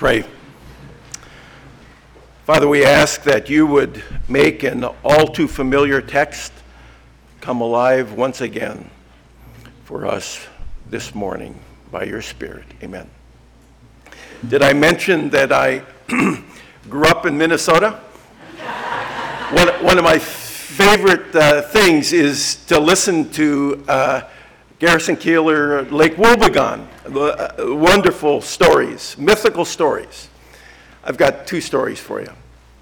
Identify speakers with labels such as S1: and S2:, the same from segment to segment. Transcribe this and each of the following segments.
S1: Pray. Father, we ask that you would make an all too familiar text come alive once again for us this morning by your Spirit. Amen. Did I mention that I grew up in Minnesota? One of my favorite things is to listen to Garrison Keillor, Lake Wobegon. Wonderful stories, mythical stories. I've got two stories for you.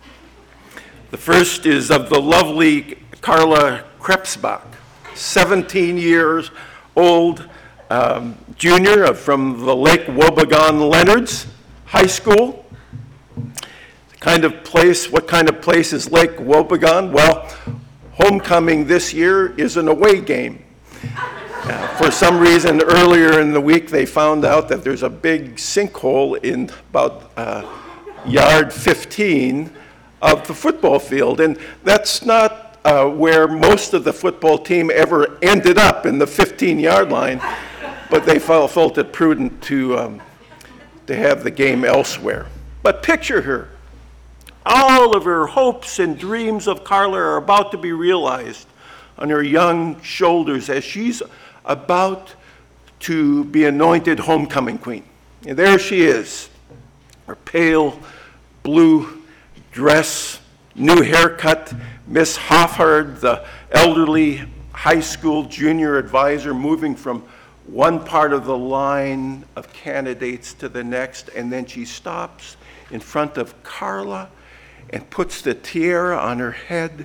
S1: The first is of the lovely Carla Krebsbach, 17 years old, junior from the Lake Wobegon Leonards High School. What kind of place is Lake Wobegon? Well, homecoming this year is an away game. For some reason, earlier in the week, they found out that there's a big sinkhole in about yard 15 of the football field. And that's not where most of the football team ever ended up, in the 15-yard line. But they felt it prudent to have the game elsewhere. But picture her. All of her hopes and dreams of Carla are about to be realized on her young shoulders as she's about to be anointed homecoming queen. And there she is, her pale blue dress, new haircut. Miss Hoffard, the elderly high school junior advisor, moving from one part of the line of candidates to the next, and then she stops in front of Carla and puts the tiara on her head.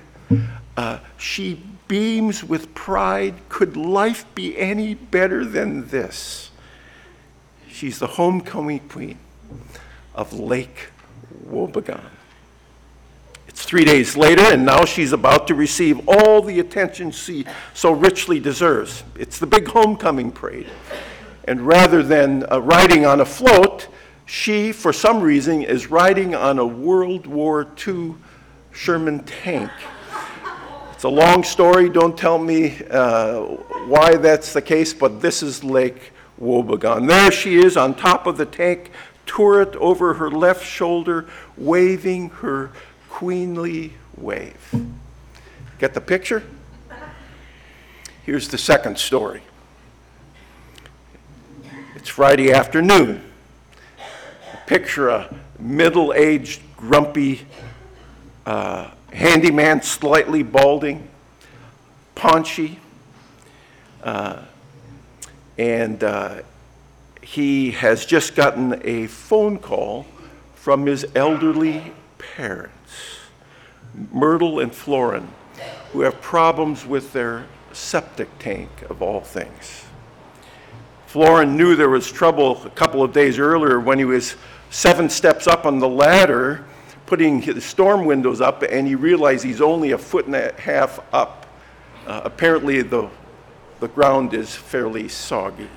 S1: She beams with pride. Could life be any better than this? She's the homecoming queen of Lake Wobegon. It's 3 days later, and now she's about to receive all the attention she so richly deserves. It's the big homecoming parade. And rather than riding on a float, she, for some reason, is riding on a World War II Sherman tank. It's a long story. Don't tell me why that's the case, but this is Lake Wobegon. There she is on top of the tank, turret over her left shoulder, waving her queenly wave. Get the picture? Here's the second story. It's Friday afternoon. Picture a middle-aged, grumpy handyman, slightly balding, paunchy, and he has just gotten a phone call from his elderly parents, Myrtle and Florin, who have problems with their septic tank, of all things. Florin knew there was trouble a couple of days earlier when he was 7 steps up on the ladder, putting his storm windows up, and he realized he's only 1.5 feet up. Apparently the ground is fairly soggy.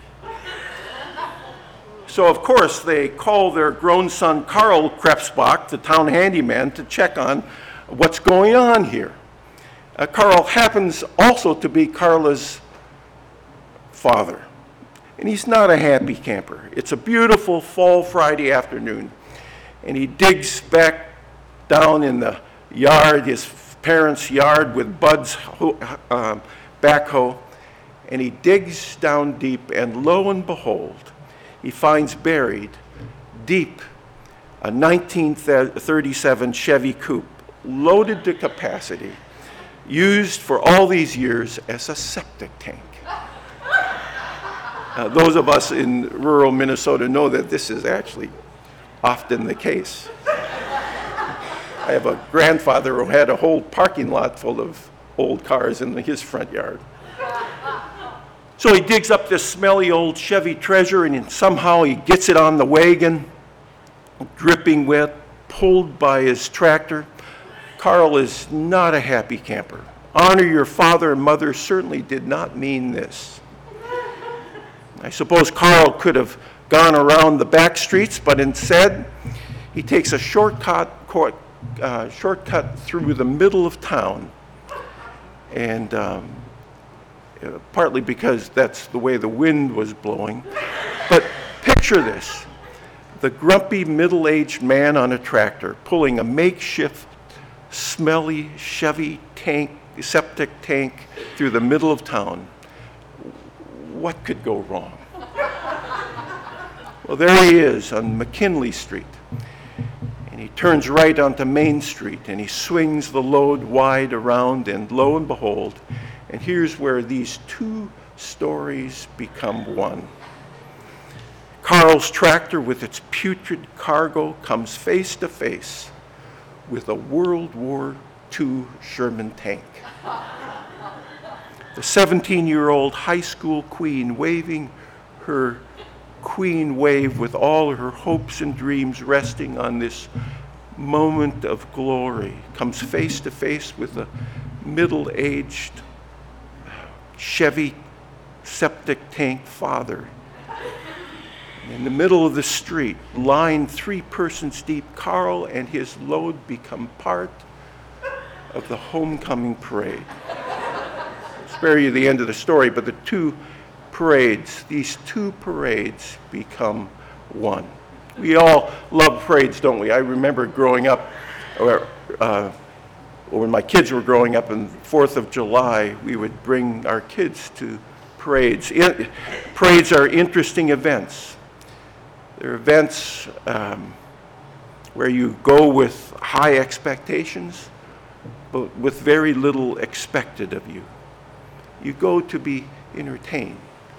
S1: So of course they call their grown son Carl Krebsbach, the town handyman, to check on what's going on here. Carl happens also to be Carla's father, and he's not a happy camper. It's a beautiful fall Friday afternoon, and he digs back down in the yard, his parents' yard, with Bud's backhoe, and he digs down deep, and lo and behold, he finds buried deep a 1937 Chevy Coupe, loaded to capacity, used for all these years as a septic tank. Those of us in rural Minnesota know that this is actually often the case. I have a grandfather who had a whole parking lot full of old cars in his front yard. So he digs up this smelly old Chevy Treasure, and somehow he gets it on the wagon, dripping wet, pulled by his tractor. Carl is not a happy camper. Honor your father and mother certainly did not mean this. I suppose Carl could have gone around the back streets, but instead he takes a shortcut through the middle of town, and partly because that's the way the wind was blowing. But picture this. the grumpy middle-aged man on a tractor pulling a makeshift, smelly Chevy septic tank through the middle of town. What could go wrong? Well, there he is on McKinley Street. And he turns right onto Main Street, and he swings the load wide around, and lo and behold, and here's where these two stories become one. Carl's tractor with its putrid cargo comes face to face with a World War II Sherman tank. The 17-year-old high school queen waving her queen wave with all her hopes and dreams resting on this moment of glory comes face to face with a middle-aged Chevy septic tank father. In the middle of the street, lined 3 persons deep, Carl and his load become part of the homecoming parade. I'll spare you the end of the story, but these two parades become one. We all love parades, don't we? I remember growing up, or when my kids were growing up on 4th of July, we would bring our kids to parades. Parades are interesting events. They're events where you go with high expectations, but with very little expected of you. You go to be entertained.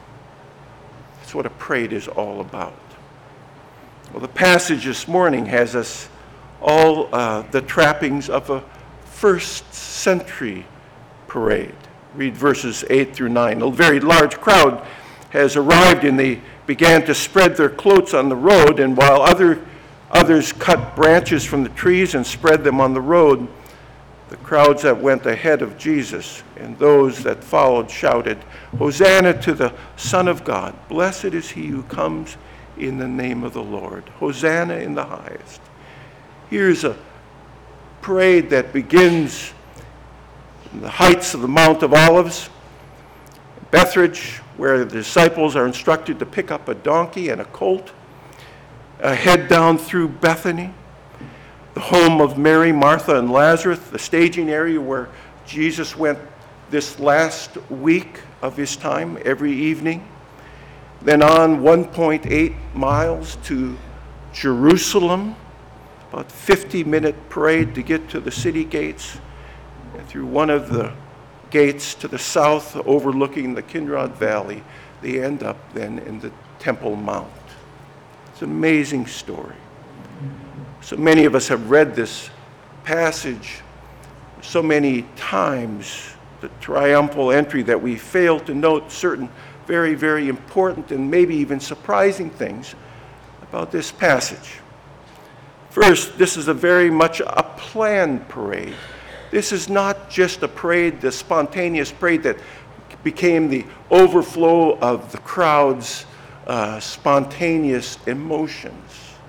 S1: That's what a parade is all about. Well, the passage this morning has us all the trappings of a first century parade. Read verses 8 through 9. A very large crowd has arrived, and they began to spread their cloaks on the road, and while others cut branches from the trees and spread them on the road, the crowds that went ahead of Jesus and those that followed shouted, "Hosanna to the Son of God! Blessed is he who comes in the name of the Lord. Hosanna in the highest." Here's a parade that begins in the heights of the Mount of Olives, Bethphage, where the disciples are instructed to pick up a donkey and a colt, head down through Bethany, the home of Mary, Martha, and Lazarus, the staging area where Jesus went this last week of his time every evening. Then on 1.8 miles to Jerusalem, about 50-minute parade to get to the city gates, and through one of the gates to the south overlooking the Kidron Valley, they end up then in the Temple Mount. It's an amazing story. So many of us have read this passage so many times, the triumphal entry, that we fail to note certain very, very important and maybe even surprising things about this passage. First, this is a very much a planned parade. This is not just a parade, the spontaneous parade that became the overflow of the crowd's spontaneous emotions.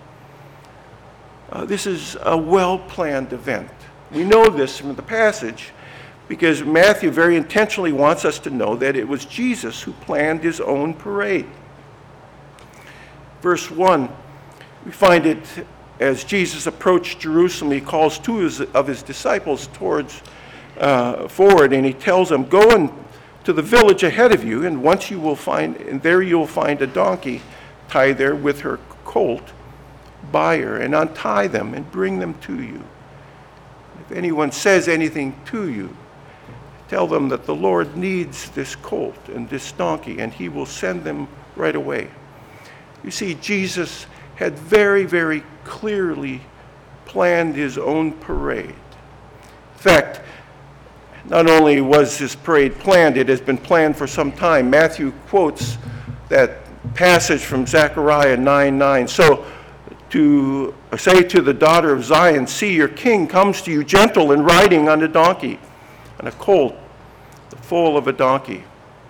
S1: This is a well-planned event. We know this from the passage because Matthew very intentionally wants us to know that it was Jesus who planned his own parade. Verse 1, we find it as Jesus approached Jerusalem, he calls 2 of his disciples forward, and he tells them, "Go to the village ahead of you, and there you will find a donkey tied there with her colt by her, and untie them and bring them to you. If anyone says anything to you, tell them that the Lord needs this colt and this donkey, and he will send them right away." You see, Jesus had very, very clearly planned his own parade. In fact, not only was this parade planned, it has been planned for some time. Matthew quotes that passage from Zechariah 9:9. "So to say to the daughter of Zion, see, your king comes to you gentle and riding on a donkey, on a colt, the foal of a donkey."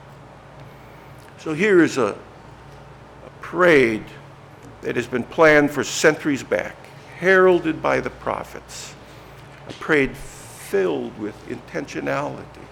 S1: So here is a parade that has been planned for centuries back, heralded by the prophets, a parade filled with intentionality.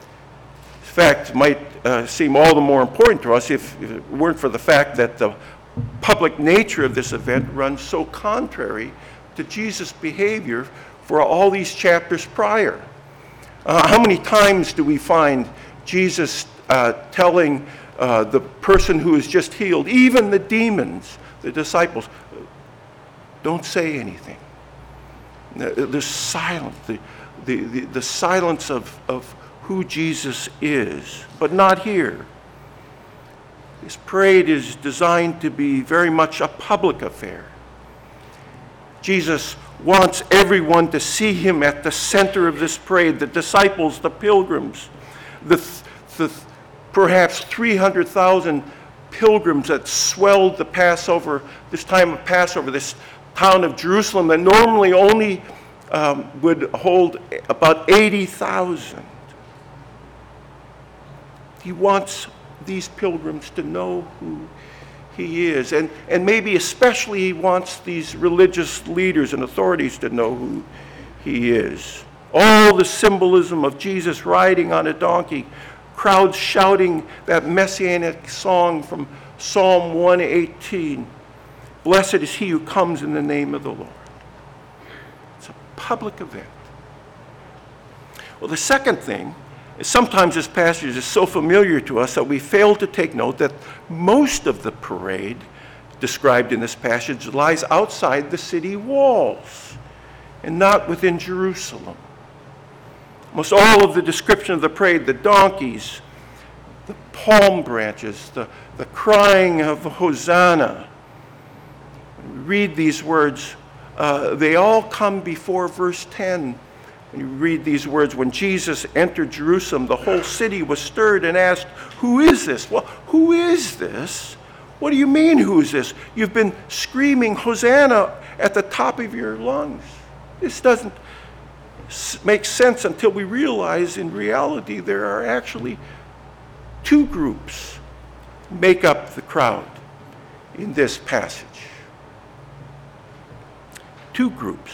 S1: In fact, it might seem all the more important to us if it weren't for the fact that the public nature of this event runs so contrary to Jesus' behavior for all these chapters prior. How many times do we find Jesus telling the person who is just healed, even the demons, the disciples, don't say anything. There's silence, the silence of who Jesus is, but not here. This parade is designed to be very much a public affair. Jesus wants everyone to see him at the center of this parade, the disciples, the pilgrims, the perhaps 300,000 pilgrims that swelled the Passover, this time of Passover, this town of Jerusalem that normally only would hold about 80,000. He wants these pilgrims to know who he is. And maybe especially he wants these religious leaders and authorities to know who he is. All the symbolism of Jesus riding on a donkey, crowds shouting that messianic song from Psalm 118, "Blessed is he who comes in the name of the Lord." It's a public event. Well, the second thing is sometimes this passage is so familiar to us that we fail to take note that most of the parade described in this passage lies outside the city walls and not within Jerusalem. Almost all of the description of the parade, the donkeys, the palm branches, the crying of Hosanna, when we read these words, they all come before verse 10. When you read these words, when Jesus entered Jerusalem, the whole city was stirred and asked, "Who is this?" Well, who is this? What do you mean, who is this? You've been screaming Hosanna at the top of your lungs. This doesn't make sense until we realize in reality there are actually two groups make up the crowd in this passage. Two groups.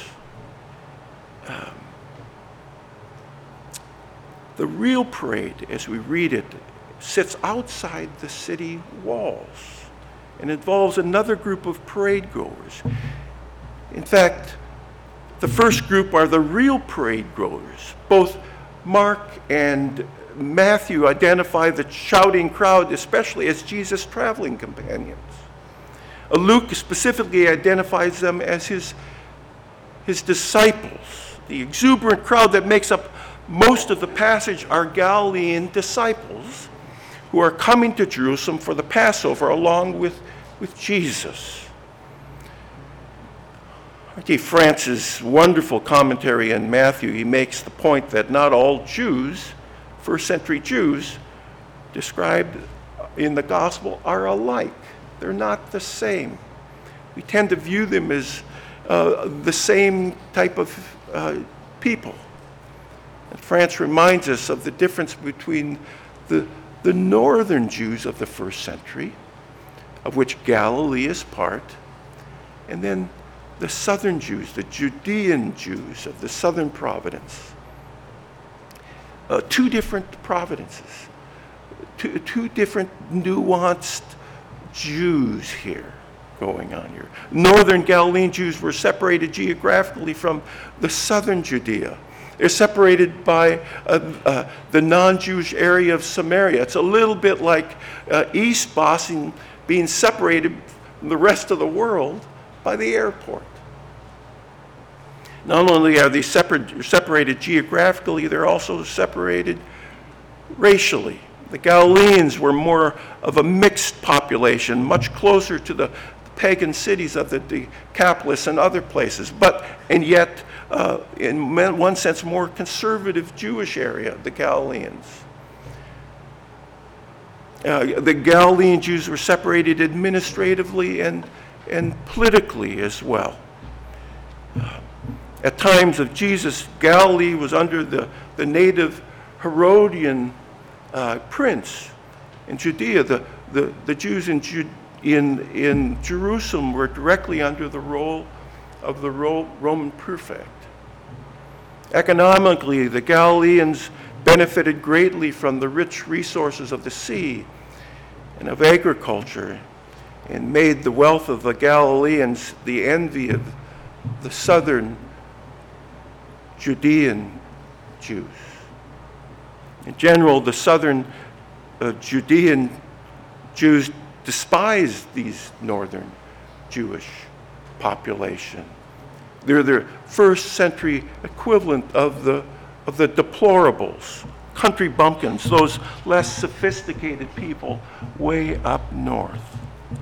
S1: The real parade, as we read it, sits outside the city walls and involves another group of parade goers. In fact, the first group are the real parade goers. Both Mark and Matthew identify the shouting crowd, especially as Jesus' traveling companions. Luke specifically identifies them as his disciples. The exuberant crowd that makes up most of the passage are Galilean disciples who are coming to Jerusalem for the Passover along with Jesus. R.T. France's wonderful commentary in Matthew, he makes the point that not all Jews, first century Jews, described in the gospel are alike. They're not the same. We tend to view them as the same type of people. And France reminds us of the difference between the northern Jews of the first century, of which Galilee is part, and then the southern Jews, the Judean Jews of the southern province. Two different provinces, two different nuanced Jews here going on here. Northern Galilean Jews were separated geographically from the southern Judea. They're separated by the non-Jewish area of Samaria. It's a little bit like East Boston being separated from the rest of the world by the airport. Not only are they separated geographically, they're also separated racially. The Galileans were more of a mixed population, much closer to the pagan cities of the Decapolis and other places, and yet, in one sense, more conservative Jewish area, the Galileans. The Galilean Jews were separated administratively and politically as well. At times of Jesus, Galilee was under the native Herodian prince. In Judea, the Jews in Jerusalem were directly under the role of the Roman prefect. Economically, the Galileans benefited greatly from the rich resources of the sea and of agriculture. and made the wealth of the Galileans the envy of the southern Judean Jews. In general, the southern Judean Jews despised these northern Jewish population. They're the first century equivalent of the deplorables, country bumpkins, those less sophisticated people way up north.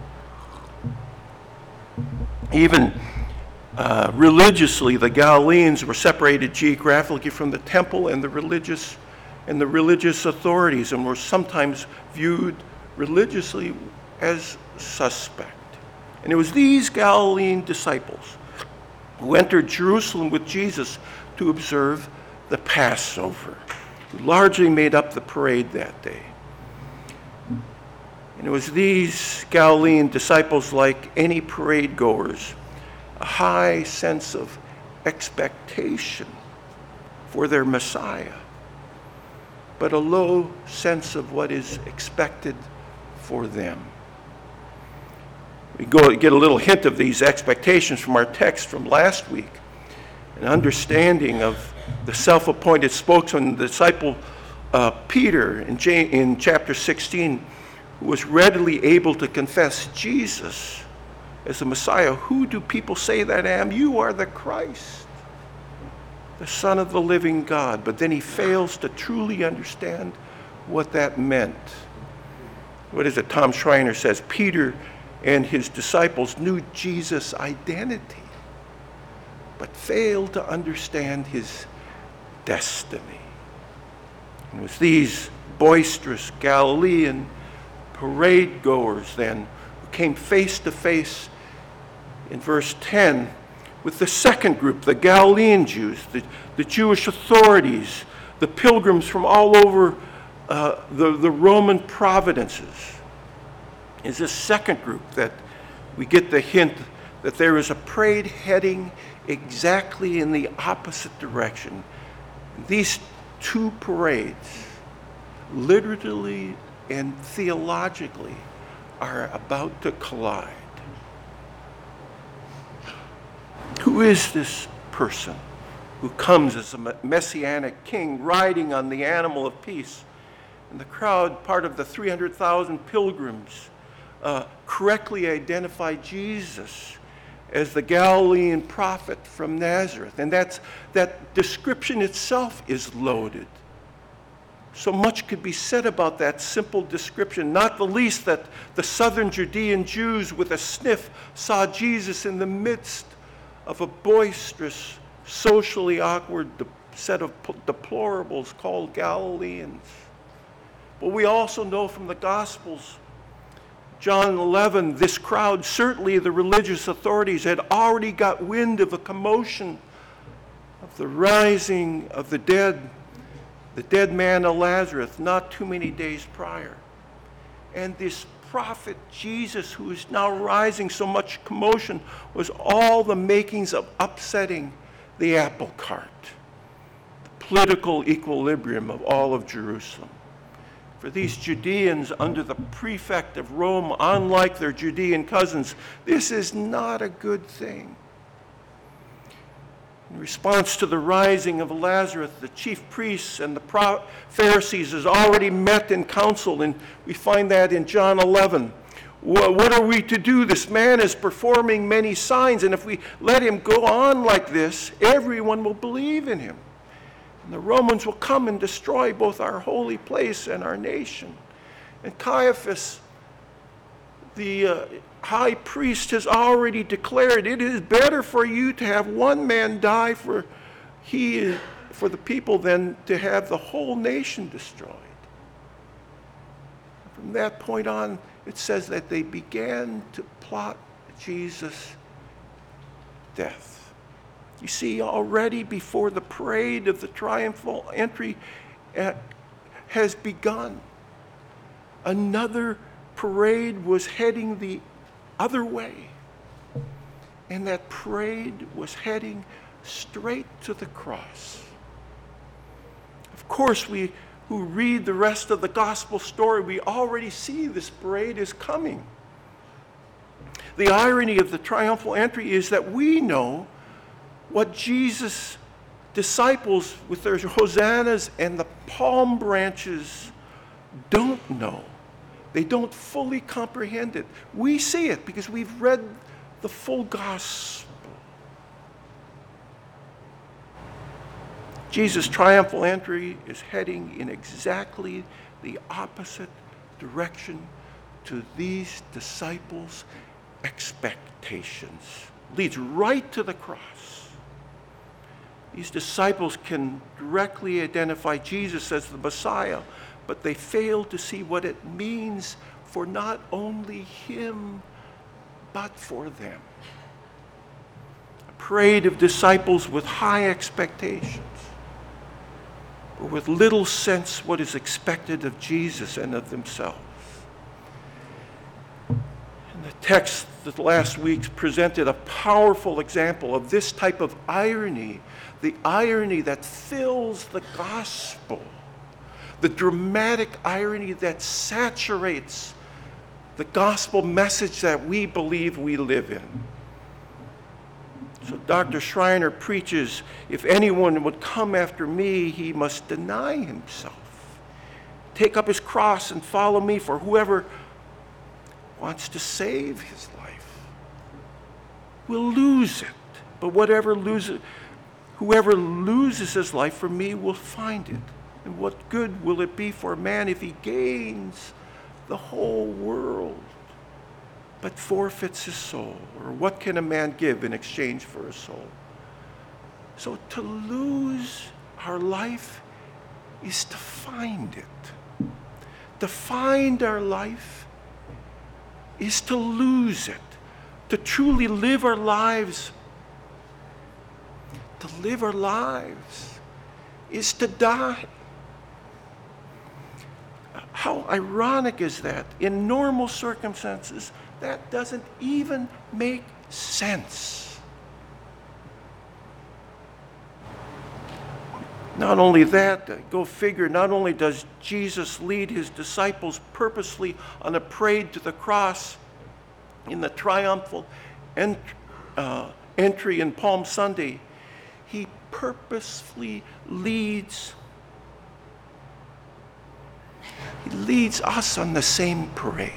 S1: Even religiously, the Galileans were separated geographically from the temple and the religious authorities, and were sometimes viewed religiously as suspect. And it was these Galilean disciples who entered Jerusalem with Jesus to observe the Passover, who largely made up the parade that day. And it was these Galilean disciples, like any parade goers, a high sense of expectation for their Messiah, but a low sense of what is expected for them. We get a little hint of these expectations from our text from last week, an understanding of the self-appointed spokesman, the disciple Peter in chapter 16, who was readily able to confess Jesus as the Messiah. Who do people say that I am? You are the Christ, the Son of the living God. But then he fails to truly understand what that meant. What is it? Tom Schreiner says, Peter and his disciples knew Jesus' identity, but failed to understand his destiny. And it was these boisterous Galilean parade goers then who came face to face in verse 10 with the second group, the Galilean Jews, the Jewish authorities, the pilgrims from all over the Roman provinces. Is this second group that we get the hint that there is a parade heading exactly in the opposite direction. These two parades, literally and theologically, are about to collide. Who is this person who comes as a messianic king riding on the animal of peace? And the crowd, part of the 300,000 pilgrims, correctly identified Jesus as the Galilean prophet from Nazareth. And that description itself is loaded. So much could be said about that simple description, not the least that the southern Judean Jews with a sniff saw Jesus in the midst of a boisterous, socially awkward set of deplorables called Galileans. But we also know from the Gospels, John 11, this crowd, certainly the religious authorities, had already got wind of a commotion of the rising of the dead man of Lazarus, not too many days prior. And this prophet Jesus, who is now rising so much commotion, was all the makings of upsetting the apple cart, the political equilibrium of all of Jerusalem. For these Judeans under the prefect of Rome, unlike their Judean cousins, this is not a good thing. In response to the rising of Lazarus, the chief priests and the Pharisees has already met in council, and we find that in John 11. What are we to do? This man is performing many signs, and if we let him go on like this, everyone will believe in him. And the Romans will come and destroy both our holy place and our nation. And Caiaphas, the high priest, has already declared it is better for you to have one man die for the people than to have the whole nation destroyed. From that point on, it says that they began to plot Jesus' death. You see, already before the parade of the triumphal entry has begun, another parade was heading the other way. And that parade was heading straight to the cross. Of course, we who read the rest of the gospel story, we already see this parade is coming. The irony of the triumphal entry is that we know what Jesus' disciples with their hosannas and the palm branches don't know. They don't fully comprehend it. We see it because we've read the full gospel. Jesus' triumphal entry is heading in exactly the opposite direction to these disciples' expectations. Leads right to the cross. These disciples can directly identify Jesus as the Messiah, but they fail to see what it means for not only him, but for them. A parade of disciples with high expectations, but with little sense what is expected of Jesus and of themselves. And the text that last week presented a powerful example of this type of irony, the irony that fills the gospel, the dramatic irony that saturates the gospel message that we believe we live in. So Dr. Schreiner preaches, if anyone would come after me, he must deny himself, take up his cross and follow me, for whoever wants to save his life will lose it. But whoever loses his life for me will find it. And what good will it be for a man if he gains the whole world but forfeits his soul? Or what can a man give in exchange for a soul? So to lose our life is to find it. To find our life is to lose it. To truly live our lives, is to die. How ironic is that? In normal circumstances, that doesn't even make sense. Not only that, go figure, not only does Jesus lead his disciples purposely on a parade to the cross in the triumphal entry in Palm Sunday, he purposefully leads us on the same parade.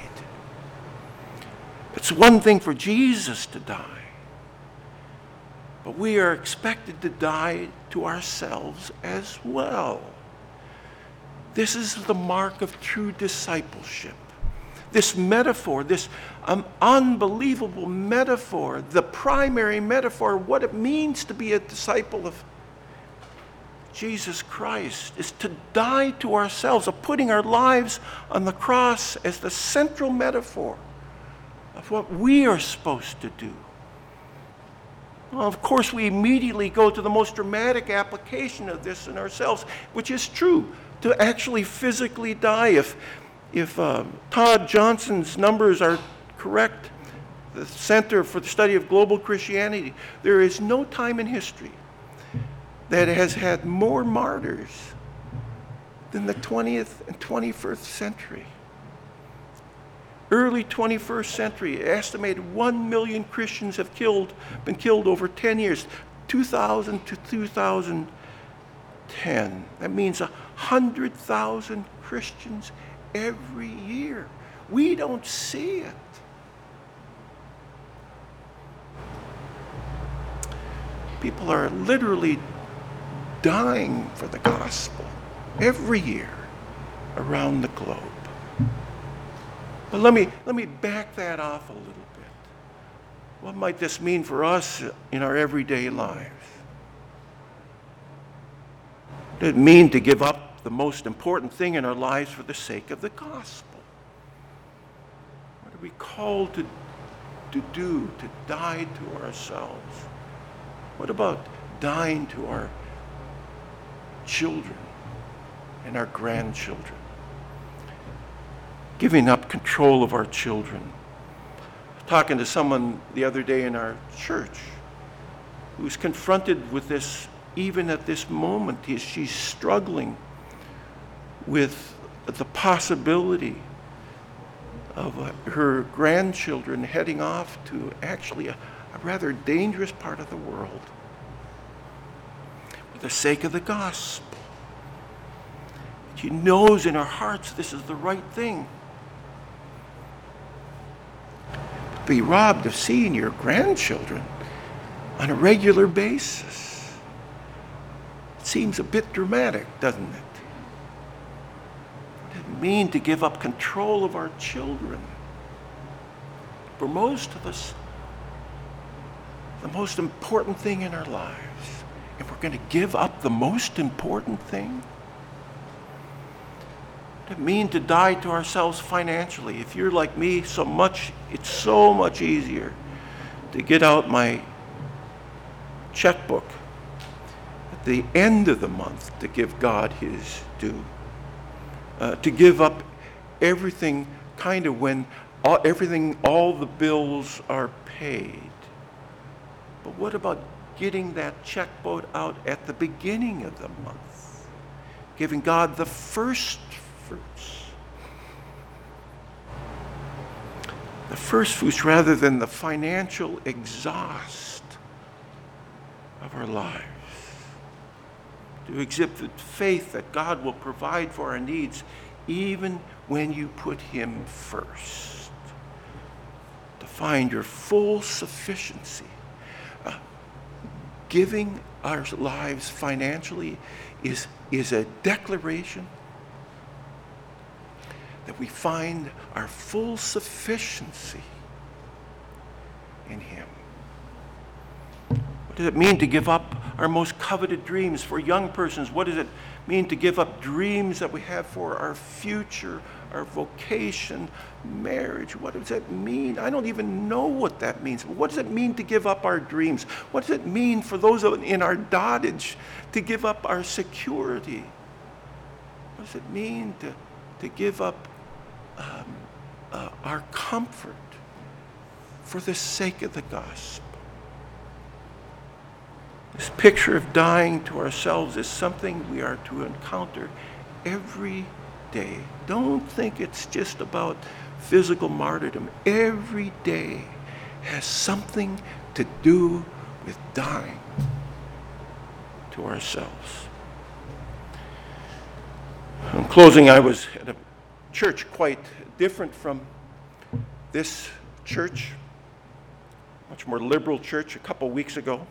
S1: It's one thing for Jesus to die, but we are expected to die to ourselves as well. This is the mark of true discipleship. This metaphor, this unbelievable metaphor, the primary metaphor of what it means to be a disciple of Jesus Christ, is to die to ourselves, of putting our lives on the cross as the central metaphor of what we are supposed to do. Well, of course, we immediately go to the most dramatic application of this in ourselves, which is true, to actually physically die. If Todd Johnson's numbers are correct, the Center for the Study of Global Christianity, there is no time in history that has had more martyrs than the 20th and 21st century. Early 21st century, estimated 1 million Christians have been killed over 10 years, 2000 to 2010. That means 100,000 Christians every year. We don't see it. People are literally dying for the gospel every year around the globe. But let me back that off a little bit. What might this mean for us in our everyday lives? What does it mean to give up the most important thing in our lives for the sake of the gospel? What are we called to do, to die to ourselves? What about dying to our children and our grandchildren? Giving up control of our children. Talking to someone the other day in our church who's confronted with this even at this moment. She's struggling with the possibility of her grandchildren heading off to actually a rather dangerous part of the world for the sake of the gospel. She knows in her hearts this is the right thing. To be robbed of seeing your grandchildren on a regular basis, it seems a bit dramatic, doesn't it? What does it mean to give up control of our children? For most of us, the most important thing in our lives. If we're going to give up the most important thing, what does it mean to die to ourselves financially? If you're like me, it's so much easier to get out my checkbook at the end of the month to give God his due. To give up everything kind of when all the bills are paid. But what about getting that checkbook out at the beginning of the month? Giving God the first fruits. The first fruits rather than the financial exhaust of our lives. To exhibit faith that God will provide for our needs even when you put him first. To find your full sufficiency. Giving our lives financially is a declaration that we find our full sufficiency in him. What does it mean to give up our most coveted dreams? For young persons, what does it mean to give up dreams that we have for our future, our vocation, marriage? What does that mean? I don't even know what that means. What does it mean to give up our dreams? What does it mean for those in our dotage to give up our security? What does it mean to give up our comfort for the sake of the gospel? This picture of dying to ourselves is something we are to encounter every day. Don't think it's just about physical martyrdom. Every day has something to do with dying to ourselves. In closing, I was at a church quite different from this church, much more liberal church, a couple weeks ago.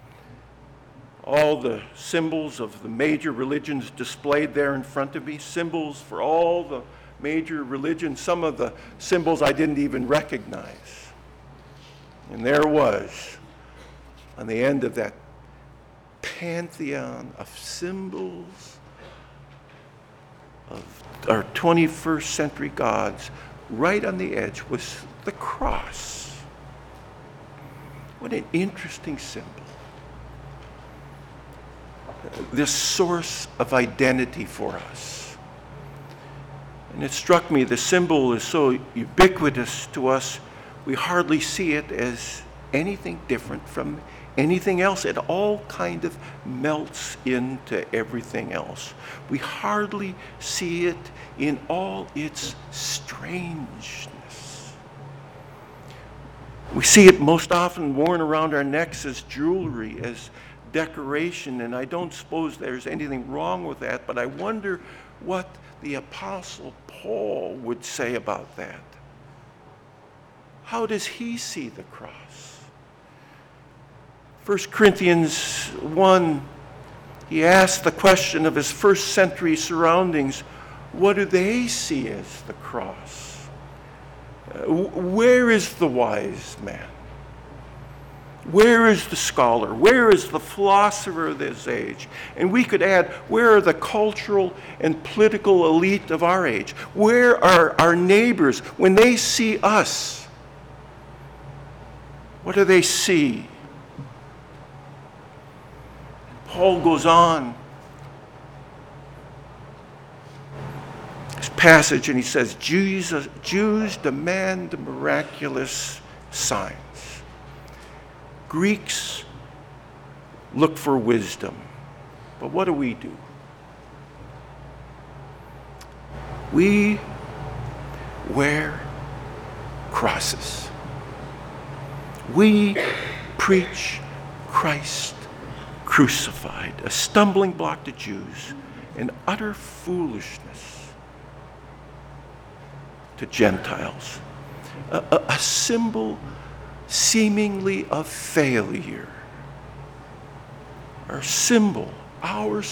S1: All the symbols of the major religions displayed there in front of me, symbols for all the major religions, some of the symbols I didn't even recognize. And there was, on the end of that pantheon of symbols of our 21st century gods, right on the edge was the cross. What an interesting symbol. This source of identity for us. And it struck me, the symbol is so ubiquitous to us, we hardly see it as anything different from anything else. It all kind of melts into everything else. We hardly see it in all its strangeness. We see it most often worn around our necks as jewelry, as decoration, and I don't suppose there's anything wrong with that, but I wonder what the Apostle Paul would say about that. How does he see the cross? 1 Corinthians 1, he asked the question of his first century surroundings, what do they see as the cross? Where is the wise man? Where is the scholar? Where is the philosopher of this age? And we could add, where are the cultural and political elite of our age? Where are our neighbors when they see us? What do they see? Paul goes on this passage and he says, Jews demand miraculous signs. Greeks look for wisdom. But what do? We wear crosses. We preach Christ crucified, a stumbling block to Jews, and utter foolishness to Gentiles, a symbol seemingly of failure. Our symbol on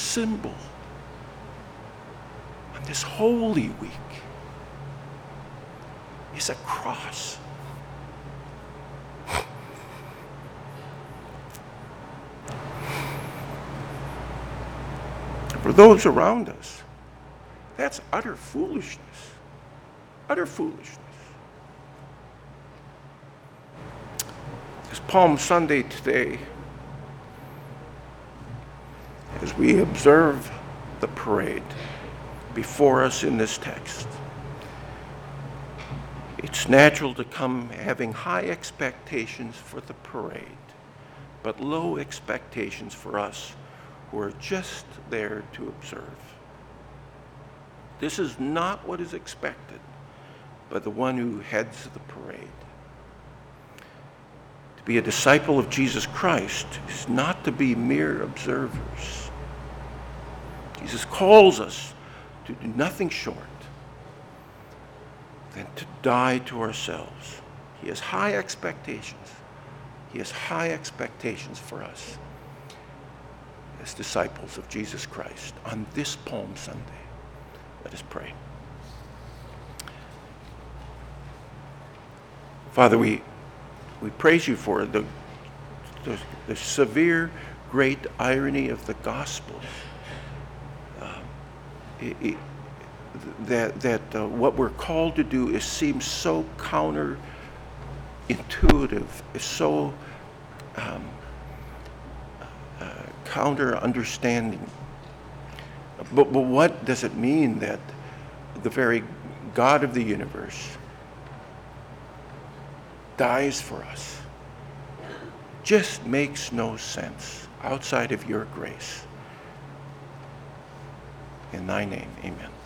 S1: this Holy Week is a cross. For those around us, that's utter foolishness. Utter foolishness. This Palm Sunday today, as we observe the parade before us in this text, it's natural to come having high expectations for the parade, but low expectations for us who are just there to observe. This is not what is expected by the one who heads the parade. To be a disciple of Jesus Christ is not to be mere observers. Jesus calls us to do nothing short than to die to ourselves. He has high expectations. He has high expectations for us as disciples of Jesus Christ on this Palm Sunday. Let us pray. Father, we praise you for the severe, great irony of the gospel. That what we're called to do seems so counterintuitive, is so counter-understanding. But what does it mean that the very God of the universe dies for us? Just makes no sense outside of your grace. In thy name, amen.